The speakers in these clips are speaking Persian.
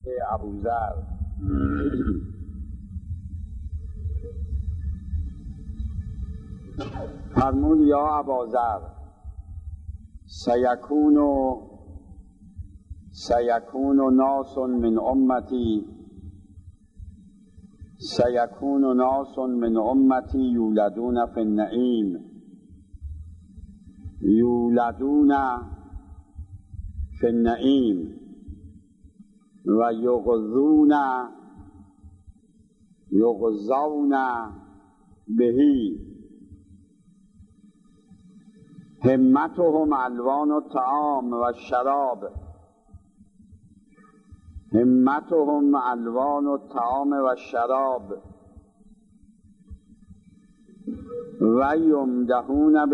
ابوذر فرمود یا اباذر سیکون ناس من امتی یولدون فی النعیم و یغزون بهی همتهم الوان الطعام و الشراب و یمدحون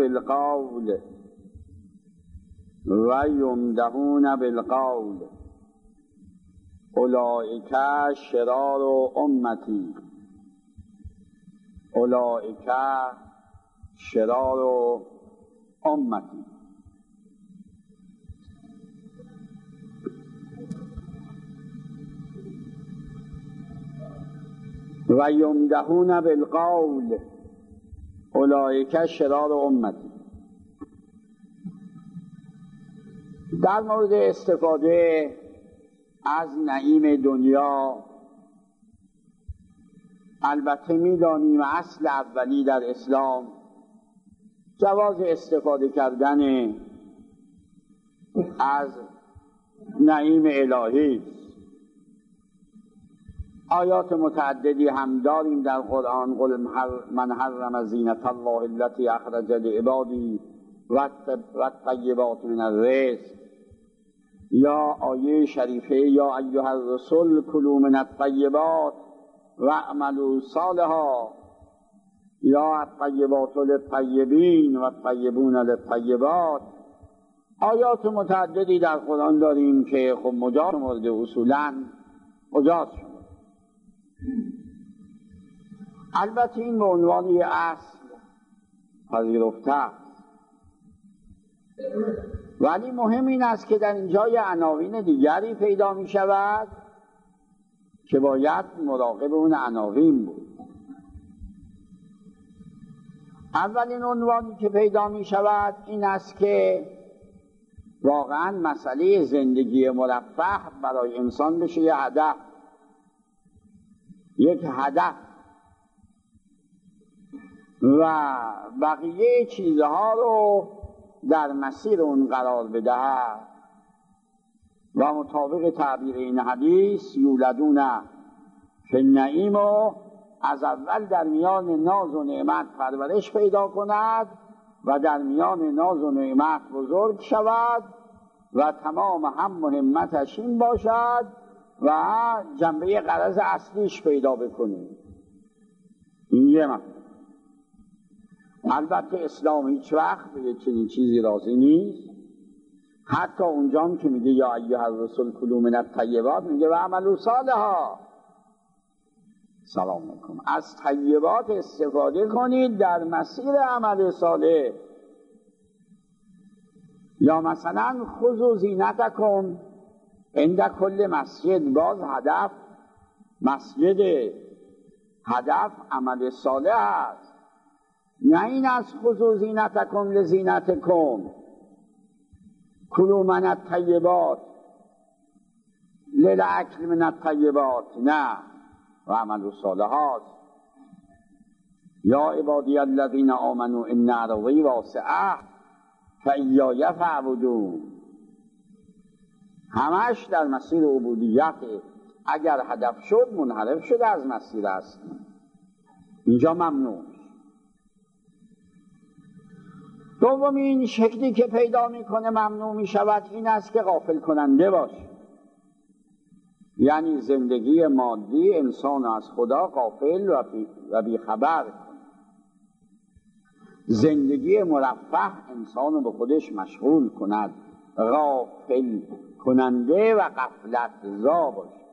بالقول اولئک شرار امتی و یمدحون بالقول اولئک شرار امتی. در مورد استفاده از نعیم دنیا البته می‌دانیم اصل اولی در اسلام جواز استفاده کردن از نعیم الهی. آیات متعددی هم داریم در قرآن. قل من حرم زینة الله التي اخرج لعباده و الطیبات من الرزق، یا آیه شریفه یا ایها الرسل کلوا من الطیبات و اعملوا صالحا، یا الطیبات للطیبین و الطیبون للطیبات. آیات متعددی در قرآن داریم که خب مجاز مورد اصولاً مجاز شد. البته این به عنوان یه اصل پذیرفته است، ولی مهم این است که در اینجا یه عناوین دیگری پیدا می شود که باید مراقب اون عناوین بود. اولین عنوانی که پیدا می شود این است که واقعا مسئله زندگی مرفه برای انسان بشه یک هدف و بقیه چیزها رو در مسیر اون قرار بدهد و مطابق تعبیر این حدیث یولدون فی النعیم و از اول در میان ناز و نعمت پرورش پیدا کند و در میان ناز و نعمت بزرگ شود و تمام هم همتش این باشد و جنبه غرض اصلیش پیدا بکنه. این یه مطلب. البته اسلام هیچ وقت به چنین چیزی راضی نیست. حتی اونجا که میگه یا ایها الرسل کلوا من الطیبات میگه و اعملوا صالحا. سلام علیکم. از طیبات استفاده کنید در مسیر عمل صالح. یا مثلا خذوا زینتکم عند کل مسجد. باز هدف عمل صالح است، نه این از خذوا زینتکم لزینتکم کلوا من الطیبات للاکل من الطیبات، نه، و عمل صالحات. یا عبادی الذین آمنوا ان ارضی واسعه فایای فاعبدون. همش در مسیر عبودیت. اگر هدف شد منحرف شده از مسیر است، اینجا ممنوع. دومین شکلی که پیدا میکنه ممنوع میشود این است که غافل کننده باشه، یعنی زندگی مادی انسان از خدا غافل و بیخبر کنه. زندگی مرفه انسان رو به خودش مشغول کند، غافل کننده و غفلت زا باشه.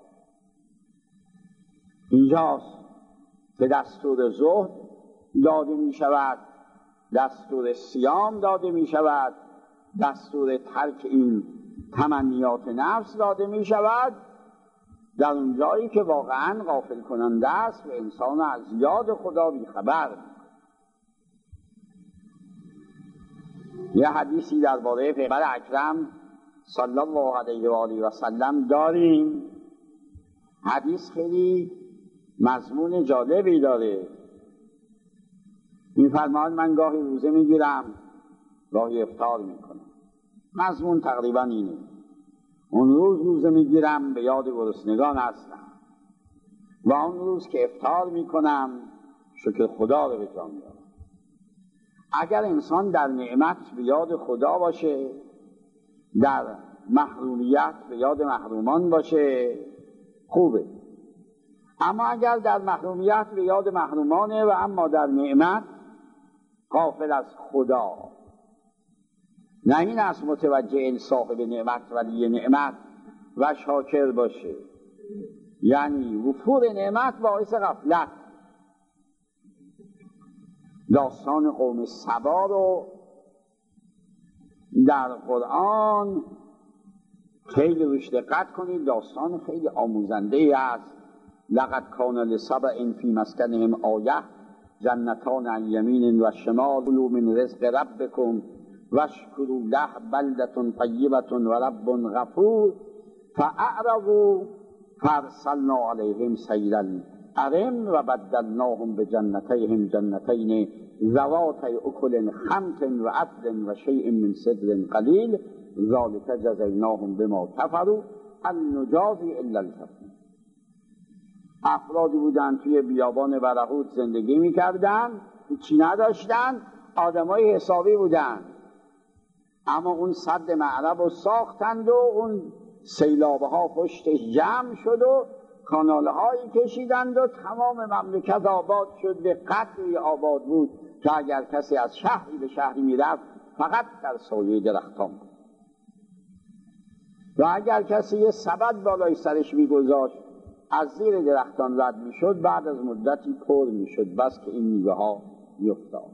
اینجاست که دستور زهد داده می شود، دستور صیام داده می شود، دستور ترک این تمنیات نفس داده می شود. در اون جایی که واقعا غافل کننده است و انسان از یاد خدا بیخبر. یه حدیثی درباره پیغمبر اکرم صلی الله علیه و آله و سلم داریم. حدیث خیلی مضمون جالبی داره. می‌فرماید من گاهی روزه میگیرم، گاهی افطار میکنم. مضمون تقریبا اینه: اون روز روزه میگیرم به یاد گرسنگان هستم و اون روز که افطار میکنم شکر خدا رو به جا میارم. اگر انسان در نعمت به یاد خدا باشه، در محرومیت به یاد محرومان باشه، خوبه. اما اگر در محرومیت به یاد محرومانه و اما در نعمت غافل از خدا، نه این است متوجه این صاحب نعمت ولی نعمت و شاکر باشه، یعنی وفور نعمت باعث غفلت. داستان قوم سبا رو در قرآن خیلی روش دقت کنید. داستان خیلی آموزنده ای است. لقد کان لسبع فی مسکنهم آیه جنتان عن یمین و شمال کلوا من رزق ربکم واشکروا له بلدة طیبة و رب غفور فاعرضوا فارسلنا علیهم سیل العرم و بدلناهم بجنتیهم جنتین ذواتی اکل خمط و عسل و شیء من سدر قلیل ذلک جزیناهم بما کفروا هل نجازی الا الکفور. افرادی بودن توی بیابان برهوت زندگی میکردن، هیچی نداشتن، آدمای حسابی بودن، اما اون سد معرب رو ساختند و اون سیلابه ها پشتش جمع شد و کاناله هایی کشیدند و تمام مملکت آباد شد. به قدری آباد بود که اگر کسی از شهری به شهری میرفت فقط در سایه درختان بود و اگر کسی یه سبد بالای سرش میگذاشت از زیر درختان رد میشد، بعد از مدتی پر میشد بس که این میوه ها میافتاد.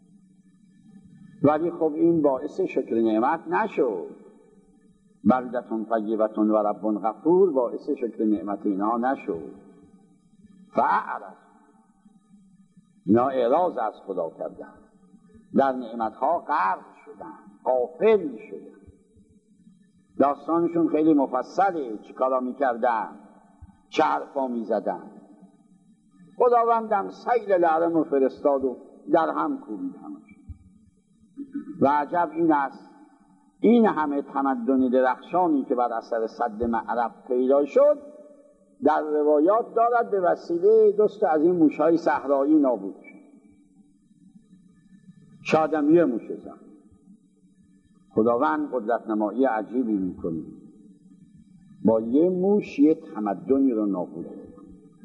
ولی خب این باعث شکر نعمت نشد. بلدة طیبة و رب غفور باعث شکر نعمت اینا نشد. فاعرض، اینا اعراض از خدا کردن، در نعمتها غرق شدن، غافل شدن. داستانشون خیلی مفصله، چی کارا میکردن، چه حرفا میزدن. خداوندم سیل العرم رو فرستاد و در هم کوبید همش. و عجب این است این همه تمدن درخشانی که بر اثر سد معرب پیدا شد در روایات دارد به وسیله دوست از این موشهای صحرایی نابود شد. شادمیه موشه زن. خداوند قدرت نمایی عجیبی میکنه، با یه موش یه تمدنی رو نابود کرد.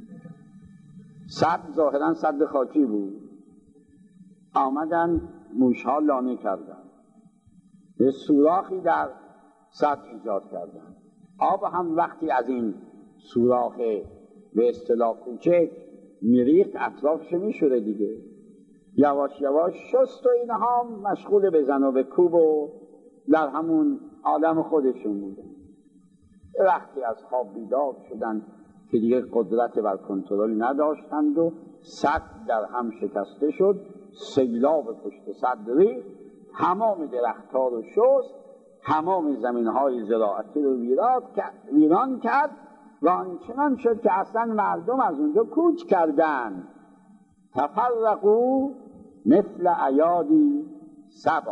سد ظاهرا سد خاکی بود، آمدن موشها لانه کردن، یه سوراخی در سد ایجاد کردن. آب هم وقتی از این سوراخ به اصطلاح کوچک میریخت اطرافش میشوره دیگه. یواش یواش شست و اینها مشغول بزن و به کوب و در همون عالم خودشون بودن. وقتی از خواب بیدار شدن که دیگه قدرت بر کنترل نداشتند و سد در هم شکسته شد، سیلاب پشت سد ریخت، تمام درخت‌ها رو شست، تمام زمین‌های زراعتی رو ویران کرد و آنچنان شد که اصلا مردم از اونجا کوچ کردن. تفرقوا مثل ایادی سبا.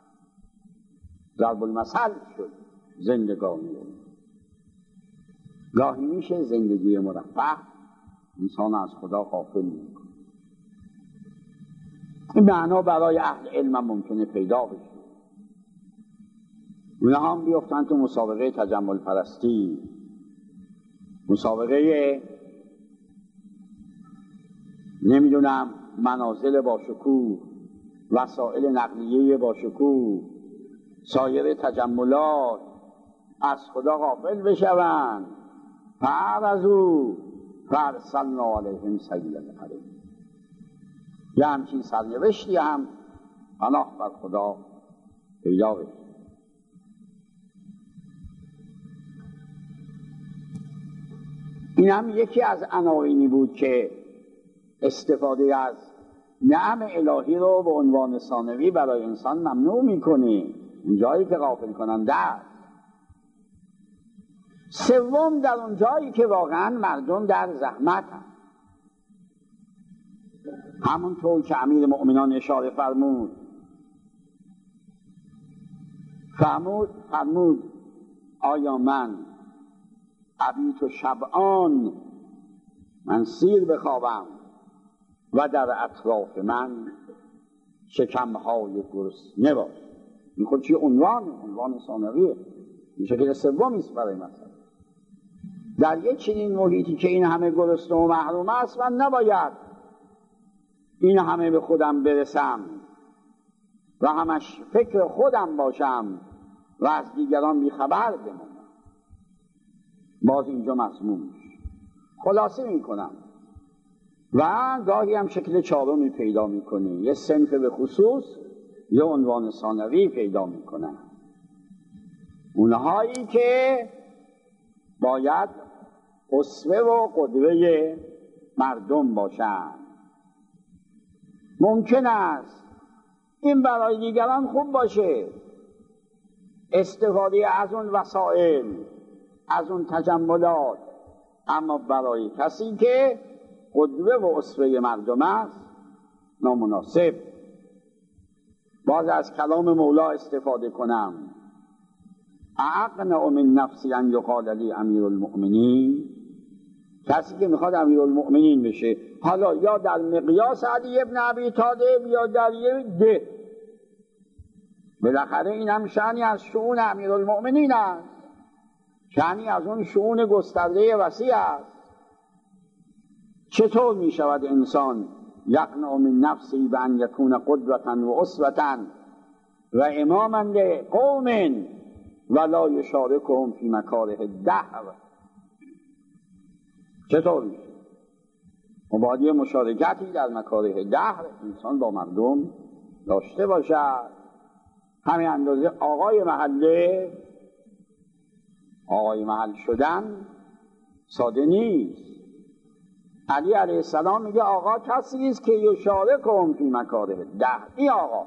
ضرب المثل شد زندگانی. گاهی میشه زندگی مرفه انسان از خدا غافل میکنه. این معنا برای اهل علم هم ممکنه پیدا بشه. اونها هم بیفتن تو مسابقه تجمل پرستی، مسابقه نمیدونم منازل با شکوه، وسایل نقلیه با شکوه، سایر تجملات، از خدا غافل بشوند. فاعرضوا فارسلنا علیهم سیل العرم. یه همچین سرنوشتی هم پناه بر خدا پیدا بشه. این هم یکی از عناوینی بود که استفاده از نعم الهی رو به عنوان ثانوی برای انسان ممنوع میکنه، اون جایی که غافل کننده است. سوم، در اون جایی که واقعا مردم در زحمت هم. همونطور که امیر مؤمنان اشاره فرمود آیا من ابیت و شبعان، من سیر بخوابم و در اطراف من شکمهای گرسنه باش. این خود چی عنوان ثانویه، این شکل سومی است برای مثلا. در یک چنین محیطی که این همه گرسنه و محروم است، من نباید این همه به خودم برسم و همش فکر خودم باشم و از دیگران بیخبر بمونم. باز اینجا مضمون خلاصه میکنم و گاهی هم شکل چهارمی پیدا میکنه، یه صنف به خصوص یه عنوان ثانوی پیدا میکنن، اونهایی که باید اسوه و قدوه مردم باشن. ممکن است این برای دیگران خوب باشه، استفاده از اون وسایل، از اون تجملات، اما برای کسی که قدوه و اسوه مردم است نامناسب. باز از کلام مولا استفاده کنم، اقنع من نفسی ان یقال لی امیر المؤمنین. کسی که میخواد امیر المؤمنین بشه، حالا یا در مقیاس علی ابن ابی طالب یا در یه ده، بالاخره این هم شأنی از شؤون امیر المؤمنین است، شأنی از اون شؤون گسترده وسیع است. چطور می شود انسان یقنع من نفسی به ان یکون قدوة و اسوة و اماما لقوم ولا یشارکهم فی مکاره الدهر؟ چطور میشه؟ مبادی مشارکتی در مکاره دهر انسان با مردم داشته باشد. همین اندازه آقای محل شدن ساده نیست. علی علیه السلام میگه آقا کسی است که یشارکهم فی مکاره دهر، این آقا.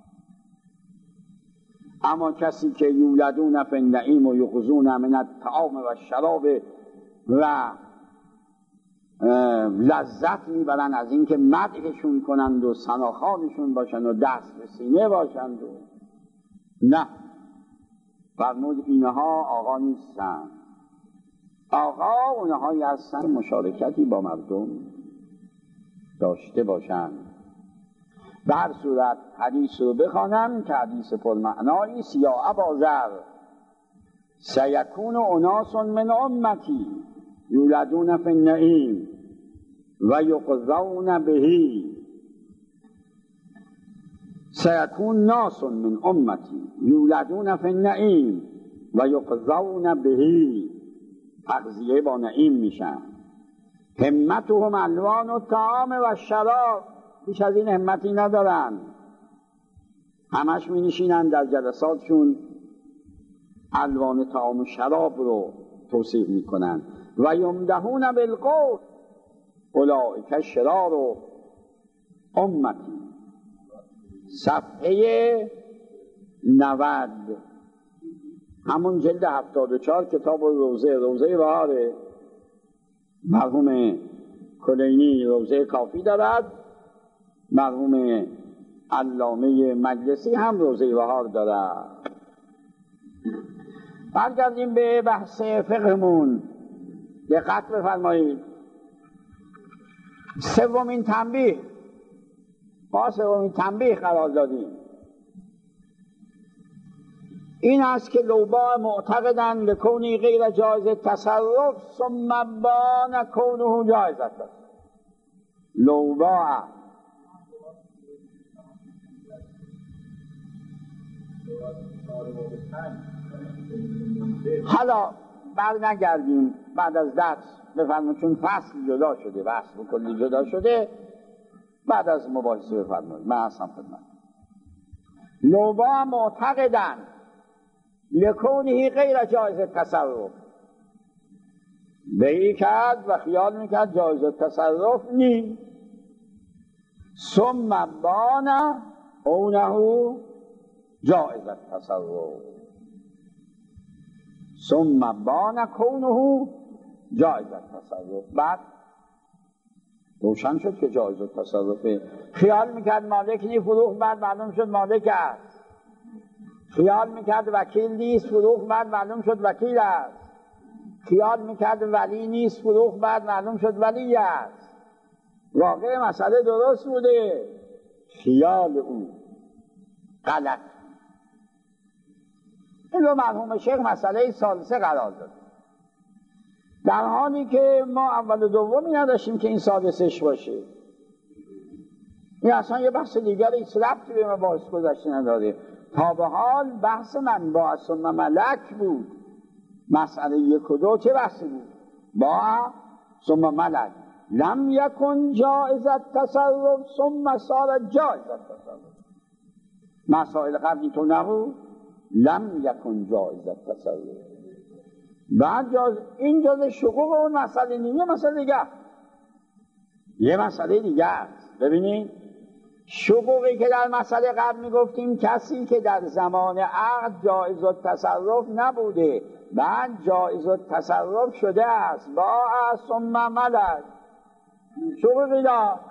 اما کسی که یولدون فی النعیم و یغزون من الطعام و الشراب و لذت میبرن از اینکه مدحشون کنند و ثناخوانشون باشند و دست به سینه باشند و نه، فرمود اینها آقا نیستن. آقا اونهایی هستن مشارکتی با مردم داشته باشند. به هر صورت حدیث رو بخوانم که حدیث پرمعنایی است. یا ابازر سیکون اناس من امتی یولدون فی النعیم و یقضون بهی. سیکون ناس من امتی یولدون فی النعیم و یقضون بهی، تغذیه با نعیم میشن. همتهم الوان الطعام و الشراب، بیش از این همتی ندارن، همش می نشینن در جلساتشون الوان طعام و شراب رو توصیف میکنن. و یمدحون بالقول اولئک شرار امتی. صفحه 90 همون جلد 74 کتاب روزه بهاره، مرحوم کلینی روزه کافی دارد، مرحوم علامه مجلسی هم روزه بهار دارد. برگردیم به بحث فقهمون، دقت بفرمایید. سومین تنبیه قرار دادیم این است که لوبا معتقدن لکونی غیر جایز تصرف ثم بان کونه جایز است. لوبا حالا برنگردیم بعد از درس بفرمایید، چون فصل جدا شده، بحث کلی جدا شده، بعد از مباحثه بفرمایید. من هستم خدمت. لوبا معتقدن لکونه غیر جایز تصرف، بیعی کرد و خیال میکرد جایز التصرف نی. ثم بان اونه جایز التصرف، ثم بان کونه جایز التصرف، بعد روشن شد که جایز التصرفه. خیال میکرد مالک نی، فروخت، بعد معلوم شد مالک است. خیال میکرد وکیل نیست، فروخت، بعد معلوم شد وکیل است. خیال میکرد ولی نیست، فروخت، بعد معلوم شد ولی است. واقع مسئله درست بوده، خیال او غلط. این رو مرحوم شیخ مسئله ثالثه قرار داد، در حالی که ما اول و دومی نداشتیم که این سادسش باشه. این اصلا یه بحث دیگر، هیچ ربطی به مباحث گذشته نداره. تا به حال بحث من با ثم ملک بود. مسئله 1 و 2 چه بحثی بود؟ با ثم ملک لم یکن جائز التصرف ثم صار جائز التصرف. مسائل قبلی تو نبود لم یکن جائز التصرف، بعد این جز شقوق اون مسئله نیست، یه مسئله دیگه است. ببینید شقوقی که در مسئله قبل میگفتیم کسی که در زمان عقد جایز التصرف نبوده بعد جایز التصرف شده است با ثم ملک، شقوقی دار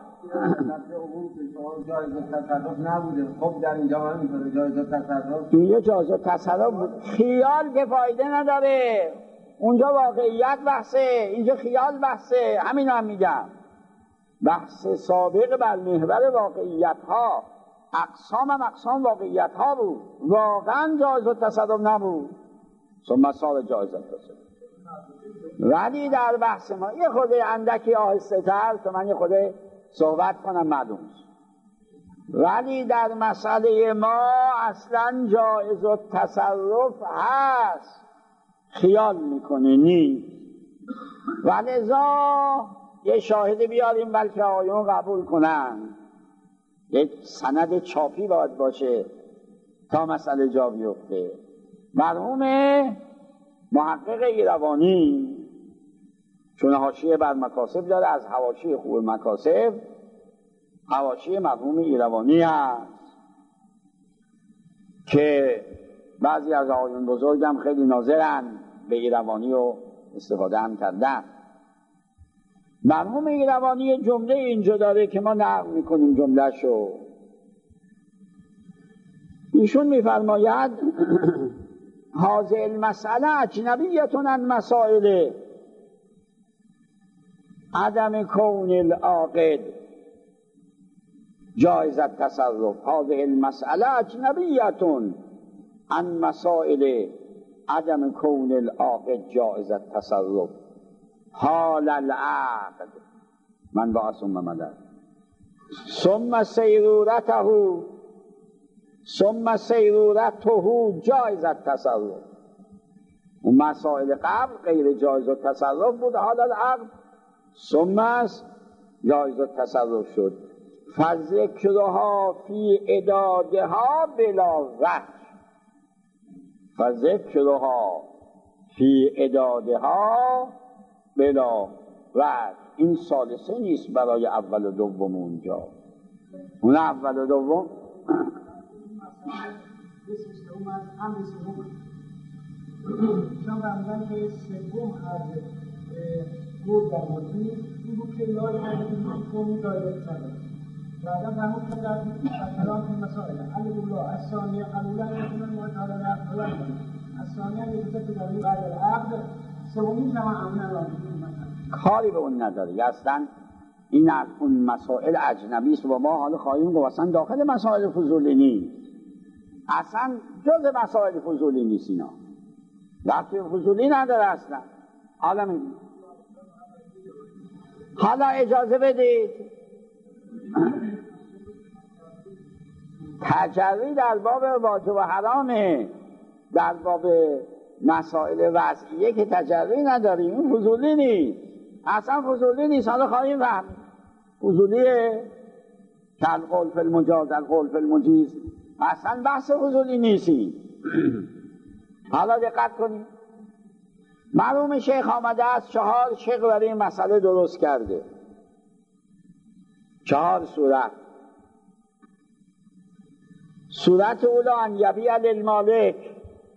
جایز التصرف نبوده. خب در اینجا هم اینطوره جایز التصرف، اینجا جایز التصرف بود. خیال که فایده نداره، اونجا واقعیت بحثه، اینجا خیال بحثه. همین هم میگم، بحث سابق بر محور واقعیت ها، اقسام هم اقسام واقعیت ها بود، واقعا جایز التصرف نبود، ثم صار جایز التصرف. ولی در بحث ما یه خود اندکی آهسته تر تا من یه خود صحبت کنم معلوم است. ولی در مسئله ما اصلا جایز التصرف هست، خیال میکنه نیست. و لذا یه شاهد بیاریم بلکه آیون قبول کنن، یک سند چاپی باید باشه تا مسئله جا بیفته. مرحوم محقق ایروانی چون حاشیه بر مکاسب داره، از حواشی خوب مکاسب حواشی مرحوم ایروانی هست که بعضی از آقایون بزرگ هم خیلی ناظرن به ایروانی و استفاده هم کردن. مرحوم ایروانی جمله اینجا داره که ما نقل میکنیم جمله شو. ایشون میفرماید هذه المسئله اجنبیتون عن مسائل عدم کون العاقد جایز التصرف. هذه المسئله اجنبیتون عن مسائل عدم کون العاقد جایز التصرف حال العقد من با ثم ملک ثم سیرورته جایز التصرف. اون مسائل قبل غیر جایز التصرف بود، حال العقد ثم جایز التصرف شد. فذکرها فی عدادها بلا وجه، فذکرها فی عدادها بلا وجه. این ثالثه نیست برای اول و دوم. اونجا اون اول و دوم چون رمضان که سوم از بود در مدنی این بود که لای حدیدی کنی دایره کرده بعدا فرمود که در کلام این مسائل الولا الثانیه الاولا یکون المعتاد العقل الثانیه یکون که داری بعد العقد سومی زمان امن را کاری به اون نداره. اصلا این اون مسائل اجنبی است و ما حالا خواهیم گفت اصلا داخل مسائل فضولی نیست، اصلا جز مسائل فضولی نیست. اینا وقتی فضولی نداره اصلا. حالا اجازه بدید تجری در باب واجب و حرامه، در باب مسائل وضعیه که تجری نداریم. این فضولی نیست، اصلا فضولی نیست. حالا خواهیم فهم فضولیه که القول فی المجاز القول فی المجیز، اصلا بحث فضولی نیستی. حالا دقت کنید مرحوم شیخ آمده است 4 شیخ برای این مسئله درست کرده، 4 صورت. صورت اولا ان یبیع للمالک،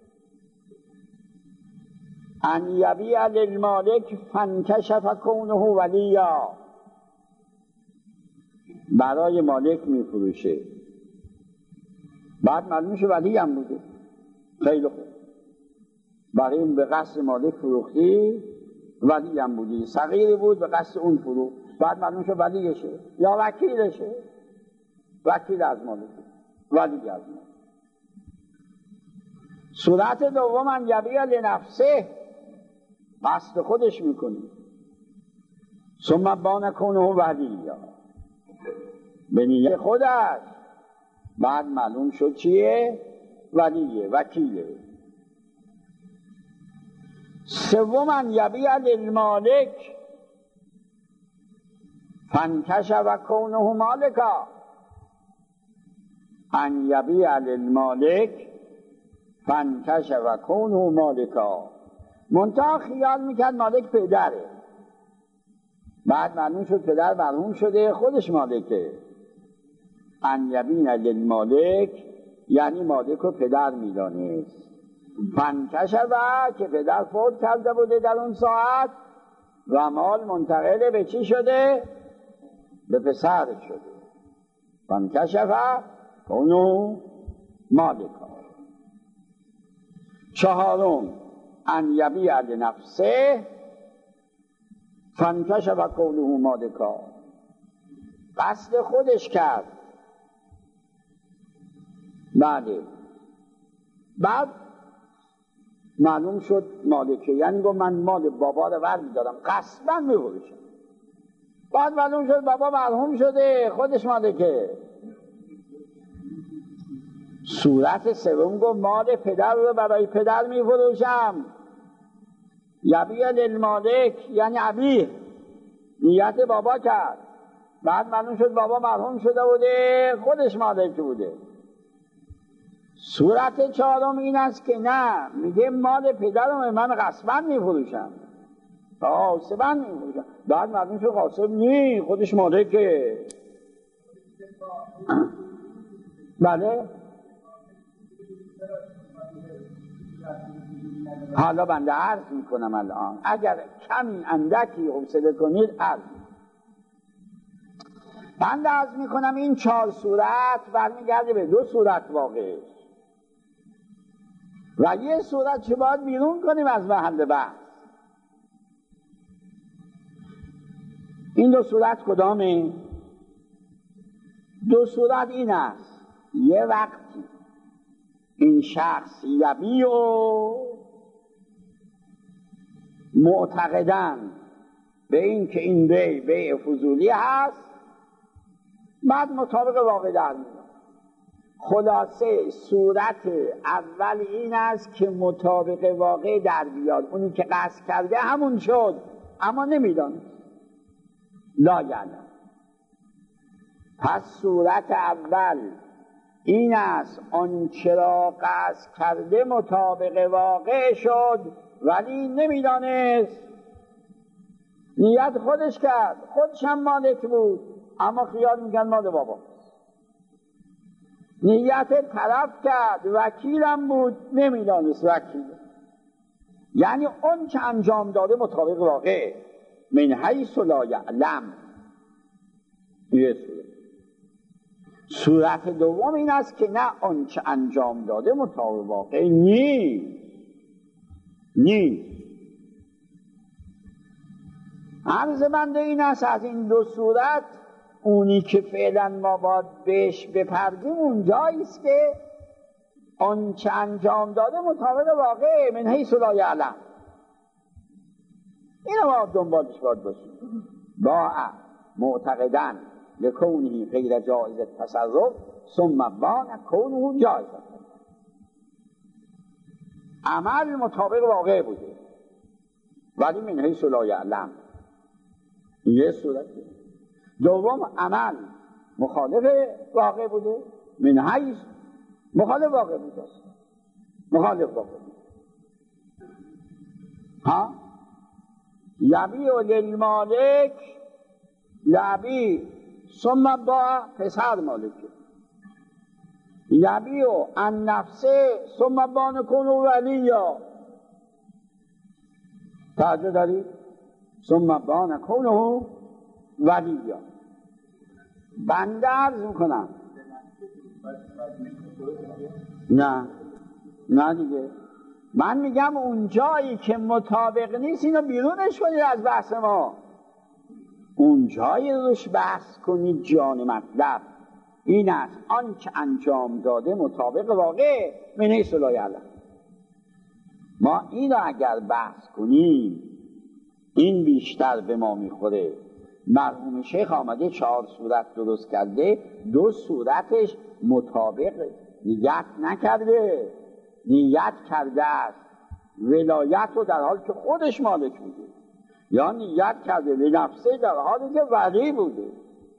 ان یبیع للمالک فانکشف کونه ولیا، برای مالک میفروشه، بعد معلوم شه ولی هم بوده. خیلی خوب، برای این به قصد مالک فروختی، ولی هم بودی، صغیری بود به قصد اون فروخت، بعد معلوم شه ولیشه یا وکیلشه، وکیل از مالک، ولی از مالک. صورت دوم ان یبیع لنفسه، قصد خودش میکنی، ثم بان کونه ولیا، به نیت خودش، بعد معلوم شد چیه؟ ولیه، وکیله. سوم ان یبیع للمالک فانکشف کونه مالکا، ان یبیع للمالک فانکشف کونه مالکا، منتها خیال میکرد مالک پدره، بعد معلوم شد پدر مرحوم شده، خودش مالکه. ان یبیع للمالک یعنی مالک رو پدر میدانست، فانکشف که پدر فوت کرده بوده در اون ساعت و مال منتقل به چی شده؟ به پسر شده. فانکشف کونه مالکا. چهارم ان یبیع لنفسه فانکشف کونه مالکا، قصد خودش کرد، بله، بعد معلوم شد مالکه، یعنی گفت من مال بابا رو برمی‌دارم قصبا می‌فروشم، بعد معلوم شد بابا مرحوم شده، خودش مالکه. صورت سوم گفت مال پدر رو برای پدر می‌فروشم، یبیع للمالک یعنی ابیه، نیت بابا کرد، بعد معلوم شد بابا مرحوم شده بوده، خودش مالک بوده. صورت چهارم این است که نه، میگه مال پدرم من غصبا میفروشم، غاصبا میفروشم، بعد معلوم شد غاصب نی، خودش مالکه. بله، حالا بنده عرض میکنم الان، اگر کمی اندکی حوصله کنید عرض. بنده عرض میکنم این 4 صورت برمیگرده به 2 صورت واقع و یه صورت چه باید بیرون کنیم از محل بحث. این 2 صورت کدامه؟ 2 صورت این است، یه وقتی این شخص یبیع و معتقدن به این که این بیع فضولی هست، بعد مطابق واقع در میاد. خلاصه صورت اول این است که مطابق واقع در بیاد، اونی که قصد کرده همون شد اما نمیدانه، لا یعلم. پس صورت اول این است آنچه را قصد کرده مطابق واقع شد ولی نمیدانست، نیت خودش کرد، خودش هم مالک بود اما خیال میکرد مال بابا، نیت طرف کرد، وکیلم بود نمیدانست وکیل، یعنی اون که انجام داده مطابق واقع، من حیث لا یعلم. یه صورت دوم این است که نه، اون که انجام داده مطابق واقع نیست. عرض بنده این است از این 2 صورت اونی که فعلا ما باید بهش بپردیم اونجاییست که اون که انجام داده مطابق واقع، من حیث لا یعلم. اینو ما دنبالش باید باشیم. باع معتقدن لکونه غیر جایز التصرف ثم بان کونه جایز، عمل مطابق واقع بوده ولی من حیث لا یعلم، یه صورت. دوم عمل مخالف واقع بوده، من حیث مخالف واقع بوده، مخالف واقع بوده. ها یبیع للمالک یبیع ثم باع پسر مالکه یبیع عن نفسه ثم باع نکنه ولیا توجه داری؟ ثم باع نکنه ولیا بنده عرض میکنم نه دیگه من میگم اون جایی که مطابق نیست اینو بیرونش کنید از بحث ما اون جایی روش بحث کنید جان مطلب این است آنچه انجام داده مطابق واقع منه صلای علم ما اینو اگر بحث کنیم این بیشتر به ما میخوره مرحوم شیخ آمده 4 صورت درست کرده 2 صورتش مطابق نیت نکرده نیت کرده است ولایت رو در حال که خودش مالک بوده یا نیت کرده به نفسه در حالی که ولی بوده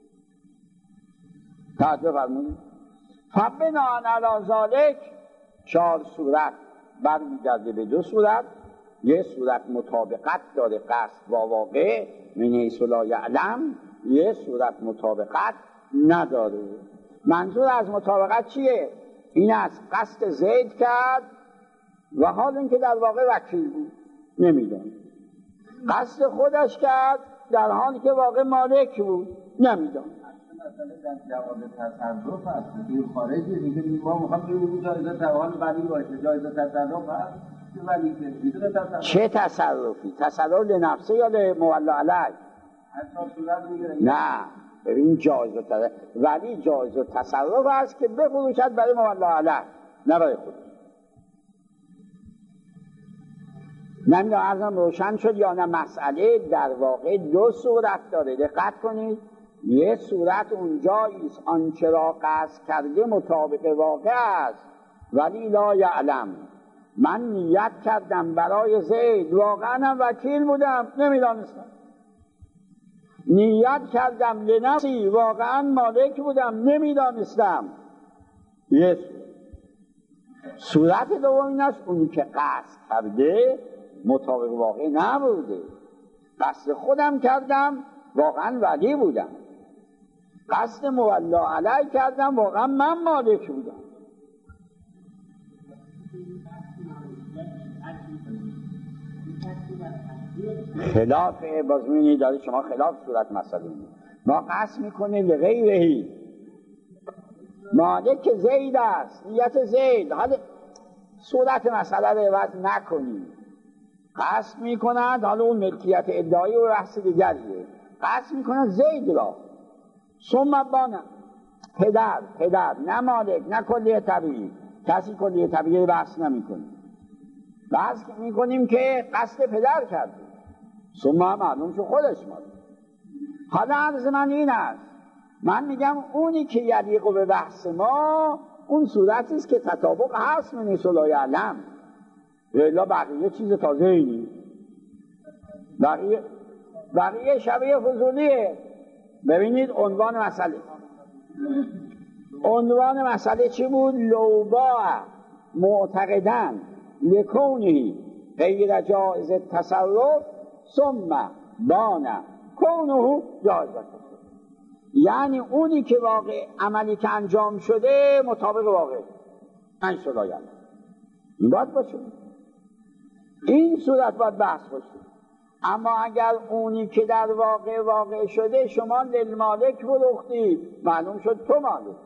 توجه فرمودید فبناء علی ذلک 4 صورت برمیگرده به 2 صورت یه صورت مطابقت داره قصد با واقع من حیث لا یعلم یه صورت مطابقت نداره منظور از مطابقت چیه؟ این از قصد زید کرد و حال اینکه در واقع وکیل بود نمیدونه قصد خودش کرد در حالی که واقع مالک بود نمیدونه مثلا در جواب تصرف هست این خارجی دیگه ما میخوام ببینیم جایزه در حال ولی باشه جایزه تصرف هست ولی که میدونه تصرف چه تصرفی؟ تصرف لنفسه یا لمولا علیه؟ نه ببین جایزه تصرف ولی جایزه تصرف هست که بفروشد برای مولا علیه نه برای خود نمیدونم عرضم روشن شد یا نه مسئله در واقع 2 صورت داره دقت کنید یه صورت اونجاییست آنچه را قصد کرده مطابق واقع است ولی لا یعلم من نیت کردم برای زید واقعا هم وکیل بودم نمیدانستم نیت کردم لنفسی واقعا مالک بودم نمیدانستم یه صورت دوم این است اونی که قصد کرده مطابق واقع نبوده قصد خودم کردم واقعا ولی بودم قصد مولا علیه کردم واقعا من مالک بودم خلاف بازمینی داره شما خلاف صورت مسئله ما قصد میکنه لغیرهی مالک زید است نیت زید حالا صورت مسئله رو عوض نکنید قصد میکنند حالا اون ملکیت ادعایی و بحث دیگریه قصد میکنند زید را ثم بانه پدر نه مالک نه کلیه طبیعی کسی کلیه طبیعی بحث نمیکنه بحث میکنیم که قصد پدر کرده ثم معلوم شو خودش مالک حالا عرض من این است من میگم اونی که یلیق به بحث ما اون صورتی است که تطابق هست من صلای علم ولی بقیه چیز تازه اینی بقیه شبیه فضولیه ببینید عنوان مسئله چی بود؟ لوبا معتقدن لکونی غیر جائز تصرف ثم بانه کونه جائز تصرف یعنی اونی که واقع عملی که انجام شده مطابق واقع این صلاحیت این باید باشه این صورت باید بحث باشه اما اگر اونی که در واقع شده شما للمالک فروختی معلوم شد تو مالک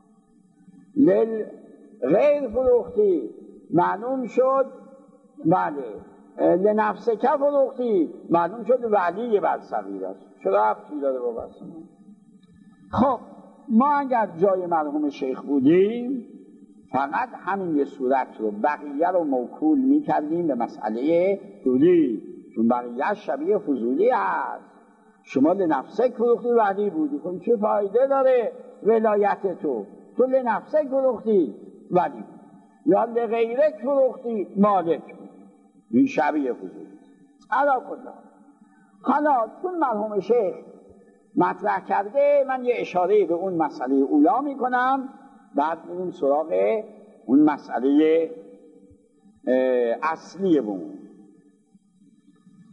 للغیر فروختی معلوم شد بله لنفسک فروختی معلوم شد ولی بر صغیر است چرا ربطی داره با بحث خب ما اگر جای مرحوم شیخ بودیم فقط همین یه صورت رو بقیه رو موکول می کردیم به مسئله دولی چون بقیه شبیه فضولی هست شما لنفسک فروختی ولی بودی کن چه فایده داره ولایت تو لنفسک فروختی ولی یا لغیرک فروختی مالک این شبیه فضولی علا کلا حالا چون مرحوم شیخ مطرح کرده من یه اشاره به اون مسئله اولا می کنم بعد میریم سراغ اون مسئله اصلی بون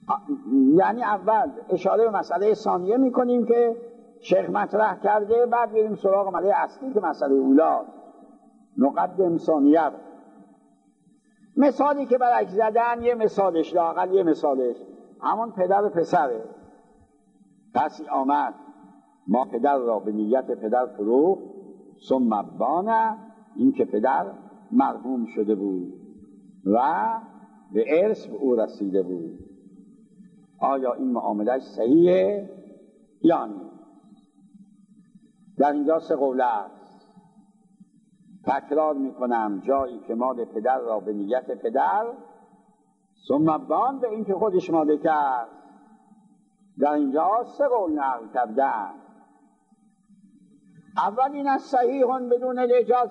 یعنی اول اشاره به مسئله ثانیه میکنیم که شیخ مطرح کرده، بعد بریم سراغ مسئله اصلی که مسئله اولا. نقدم ثانیه. مثالی که برک زدن، یه مثالش لااقل یه مثالش همون پدر و پسره. کسی آمد ما پدر را به نیت پدر فروخت، ثم بانه، این که پدر مرحوم شده بود و به ارث به او رسیده بود، آیا این معاملش صحیحه یا نه؟ در اینجا سه قول است. تکرار میکنم، جایی که مال پدر را به نیت پدر، ثم بان به این که خودش مالک است، در اینجا سه قول نقل کردن. اول این است صحیح بدون الاجازه.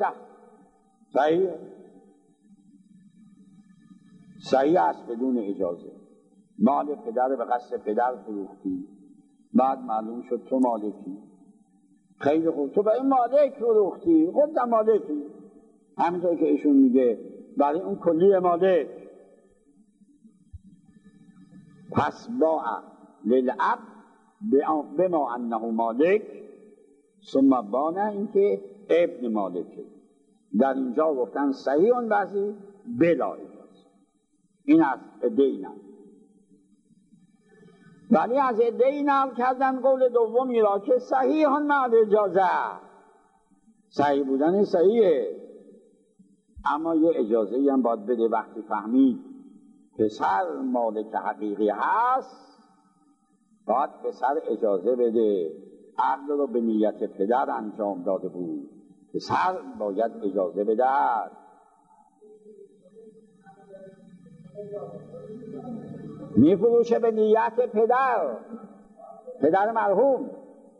صحیح است بدون اجازه. مال پدر به قصد پدر فروختی، بعد معلوم شد تو مالکی. خیلی خوب، تو به این مالک فروختی، خودت مالکی، همینطور که ایشون میگه برای اون کلی مالک. پس باع للعبد بما انه مالک، ثم بانه، این که ابن مالکه. در اینجا گفتن صحیح بعضی بلا اجازه. این از ادعی. ولی از ادعی نقل کردن قول دومی را که صحیح مع اجازه. صحیح بودن صحیحه، اما یه اجازه هم باید بده. وقتی فهمید پسر مالک حقیقی هست، باید پسر اجازه بده. عقد رو به نیت پدر انجام داده بود، پسر باید اجازه بده. میفروشه به نیت پدر مرحوم.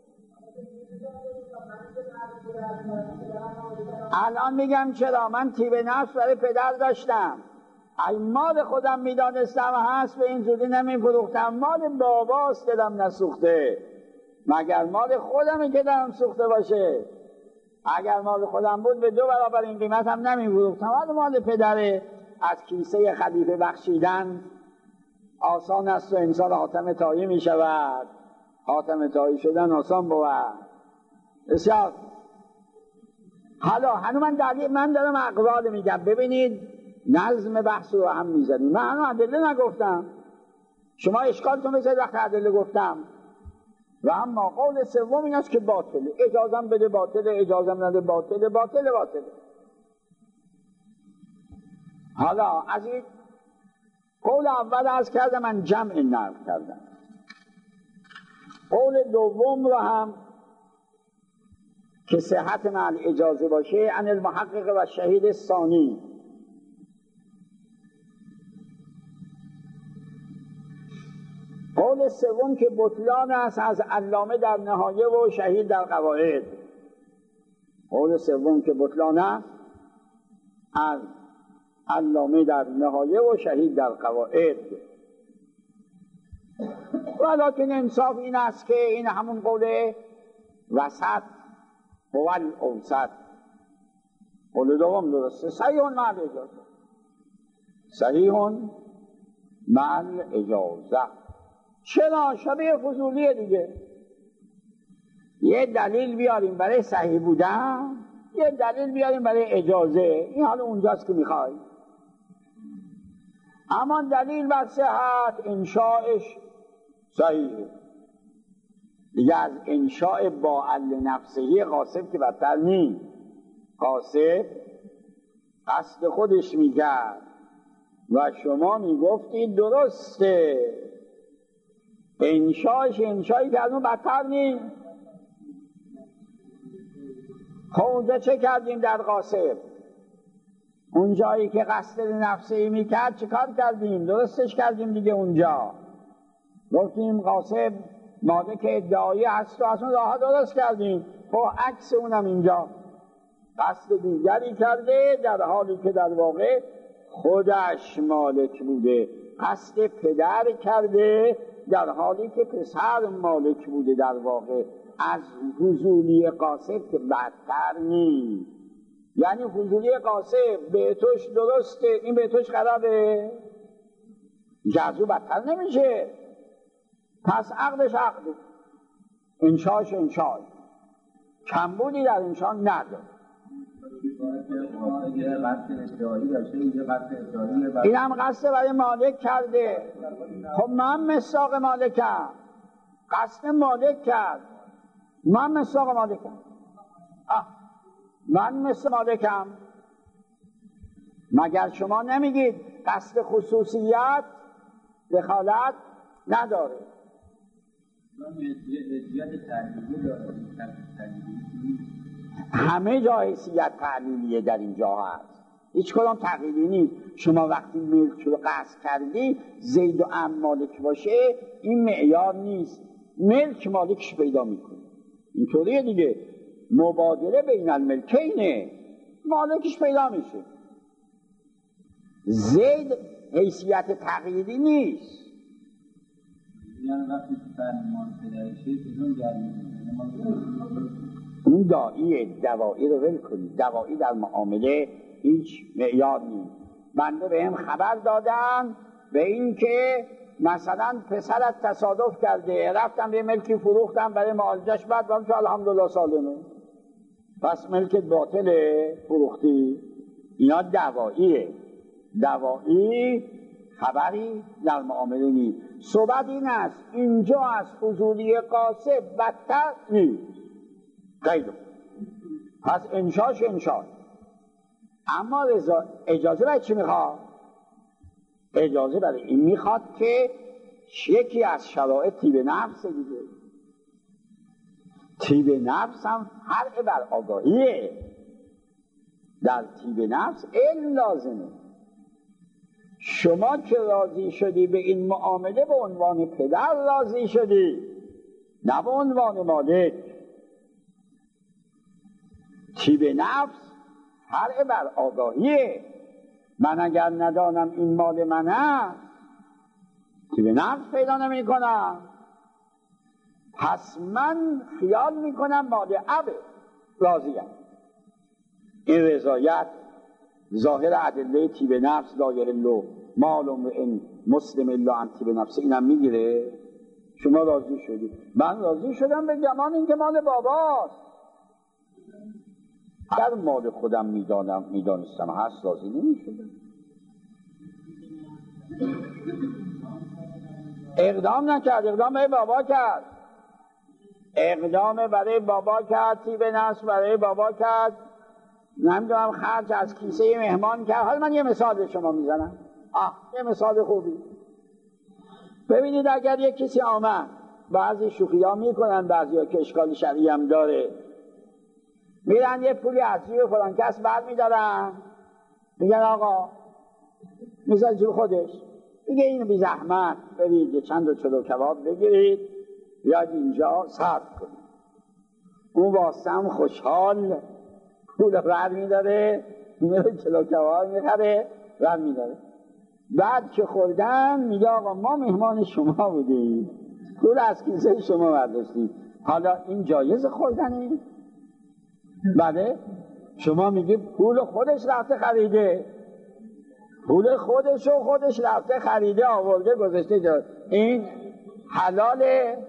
الان میگم چرا من تیب نفس برای پدر داشتم، اگه مال خودم میدانستم هست به این زودی نمیفروختم. مال باباست دلم نسوخته، مگر مال خودمه که دلم سوخته باشه؟ اگر مال خودم بود به 2 برابر این قیمت هم نمیفروختم. ولی مال پدره، از کیسه خلیفه بخشیدن آسان است و انسان حاتم طایی می شود. حاتم طایی شدن آسان بود بسیار. حالا هنو من دارم اقوال میگم، ببینید نظم بحث رو هم میزنیم. من هنو ادله نگفتم، شما اشکالتون بذارید وقت ادله گفتم. و اما قول سوم این است که باطله. اجازم بده باطله، اجازم نده باطله. حالا از این قول اول عرض کردم، من جمع نقل کردم. قول دوم رو هم که صحت مع اجازه باشه، عن المحقق و شهید ثانی. قول سوم که بطلان است، از علامه در نهایه و شهید در قواعد. قول سوم که بطلان است، از علامه در نهایه و شهید در قواعد. ولیکن انصاف این است که این همون قول وسط، قول اوسط. قول دوم درسته، صحیح مع اجازه. صحیح مع اجازه. چرا؟ شبیه فضولیه دیگه. یه دلیل بیاریم برای صحیح بودن، یه دلیل بیاریم برای اجازه. این حالا اونجاست که میخوای. اما دلیل بر صحت انشاءش صحیحه دیگه. از انشاء با عل نفسهی قاصد که بدتر نیست. قاصد قصد خودش میکرد و شما میگفتید درسته. انشاءش انشایی که از اون بدتر نیست. خب اونجا چه کردیم در قاصد؟ اون جایی که قصد نفسهی میکرد چه کار کردیم؟ درستش کردیم دیگه. اونجا گفتیم قاصد مالک ادعایی هست و از اون راه درست کردیم. خب عکس اونم اینجا قصد دیگری کرده، در حالی که در واقع خودش مالک بوده. قصد پدر کرده در حالی که پسر مالک بوده. در واقع از فضولی قاصد که بدتر نیست. یعنی فضولی قاصد بهتوش درسته، این بهتوش خرابه. که از او بدتر نمیشه. پس عقدش عقده، انشاش انشاش، کمبودی در انشا نداره. این هم قصد برای مالک کرده. خب من مساق مالکم، قصد مالک کرد، من مساق مالکم، من مثل مالکم. مگر شما نمیگید قصد خصوصیت دخالت نداره؟ همه جا حیثیت تعلیلیه در اینجا هست، هیچ کدام تقلیلی نیست. شما وقتی ملک رو قصد کردی زید و عم مالک باشه، این معیار نیست، ملک مالکش پیدا میکنه. اینطوریه دیگه، مبادله بین الملکینه، مالکش پیدا میشه. زید حیثیت تقلیدی نیست. یعنی وقتی فرمان پدرشه بدون اون دوائی رو ول کنید. دوائی در معامله هیچ معیار نیست. بنده به هم خبر دادن به این که مثلا پسرت تصادف کرده، رفتم به ملکی فروختم برای معالجش، بعد که الحمدلله سالمه، پس ملکت باطله، فروختی. اینا دواییه. دوائی خبری در معامله نیست. صحبت این است اینجا از فضولی قاصد بدتر نیست، غیره. پس انشاش انشاش. اما اجازه برای چی میخواد؟ اجازه برای این میخواد که یکی از شرایط طیب نفس دیگه. طیب نفس هم حرق بر آگاهیه. در طیب نفس علم لازمه. شما که راضی شدی به این معامله به عنوان پدر راضی شدی، نه به عنوان مالک. طیب نفس حرق بر آگاهیه. من اگر ندانم این مال منه، طیب نفس پیدا نمی کنم، پس من خیال می کنم مال ابه، راضیم. این رضایت ظاهر ادله طیب نفس لا یحل مال امرئ مسلم الا عن طیب نفس. اینم میگیره. شما راضی شدی، من راضی شدم به گمان این که مال باباست. اگر مال خودم میدانستم هست، راضی نمیشدم. اقدام نکرد، اقدام برای بابا کرد، اقدام برای بابا کرد، طیب نفس برای بابا کرد، نمیدونم خرج از کیسه مهمان کرد. حالا من یه مثال به شما میزنم، یه مثال خوبی. ببینید اگر یک کسی آمد، بعضی شوخی ها میکنن، بعضی ها که اشکال شرعی هم داره، میرن یه پولی از جیب فلان کس بر میدارن، میگن آقا میذار جیب خودش، میگه اینو بی زحمت برید یه چند چلو کباب بگیرید بیاد اینجا صرف کنید. اون واسم خوشحال پول رد میداره، میره چلو کباب میخره، رد میداره. بعد که خوردن میگه آقا ما مهمان شما بودیم، پول از کیسه شما برداشتیم، حالا این جایز خوردنه؟ بله. شما میگی پول خودش رفته خریده، پول خودش رفته خریده، آورده گذاشته جا، این حلاله؟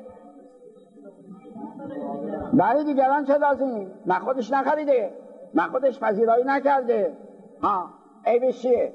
برای دیگران چه لازمی؟ من خودش نخریده، من خودش پذیرایی نکرده، عیبش چیه؟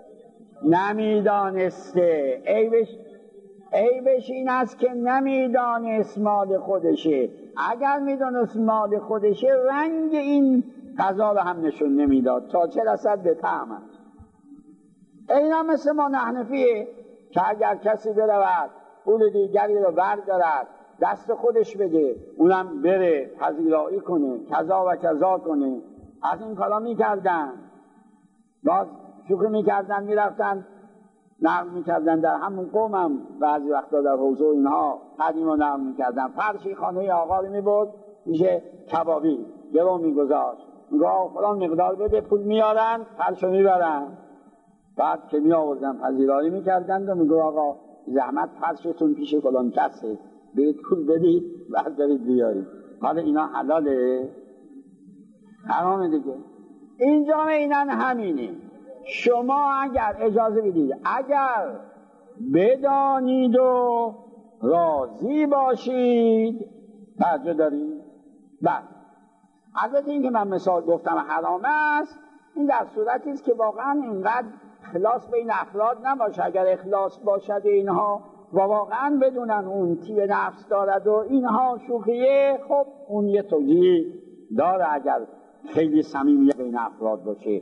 نمیدانسته. عیبش این است که نمیدانست مال خودشه. اگر میدانست مال خودشه رنگ این غذا رو هم نشون نمیداد، تا چه رسد به طعمش. این هم مثل ما حنفیه که اگر کسی برود پول دیگری رو بردارد دست خودش بده، اونم بره پذیرایی کنه، کذا و کذا کنه. از این کارا میکردن، باز شوخی میکردن، میرفتن نقل میکردن. در همون قوم هم بعضی وقتا در حوزه اینها قدیم رو نقل میکردن. فرشی خانه آقا رو میبرد میشه کبابی، یه رو میگذاشت، میگه فلان مقدار بده، پول میارن، فرش رو میبرن. بعد که میآوردن پذیرایی میکردن و میگه آقا زحمت فرشتون پیش فلان کسه، برید پول بدید بعد برید بیارید. حالا اینا حلاله؟ حرامه دیگه. اینجا اینن همینه. شما اگر اجازه بدید، اگر بدانید و راضی باشید. توجه دارید؟ بله. البته این که من مثال گفتم حرام است، این در صورتی است که واقعا اینقدر اخلاص بین افراد نباشه. اگر اخلاص باشد اینها و واقعا بدونن اون طیب نفس دارد و اینها شوخیه، خب اون یه توجیه داره اگر خیلی صمیمیت بین افراد باشه.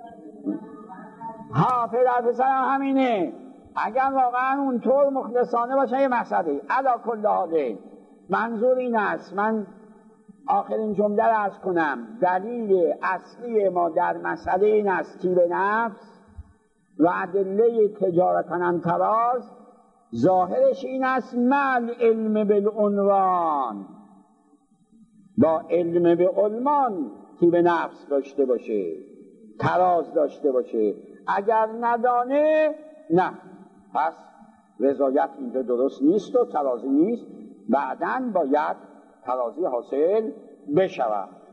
پدر همینه، اگر واقعا اونطور مخلصانه باشه یه مسئله. علا کل حاله منظور این است، من آخرین جمله را عرض کنم، دلیل اصلی ما در مسئله این است طیب نفس و ادله تجارتا عن تراض ظاهرش این است مع علم بالعنوان، با علم به علمان طیب نفس داشته باشه، تراض داشته باشه. اگر ندانه نه، پس رضایت اینجا درست نیست و ترازی نیست، بعداً باید ترازی حاصل بشود.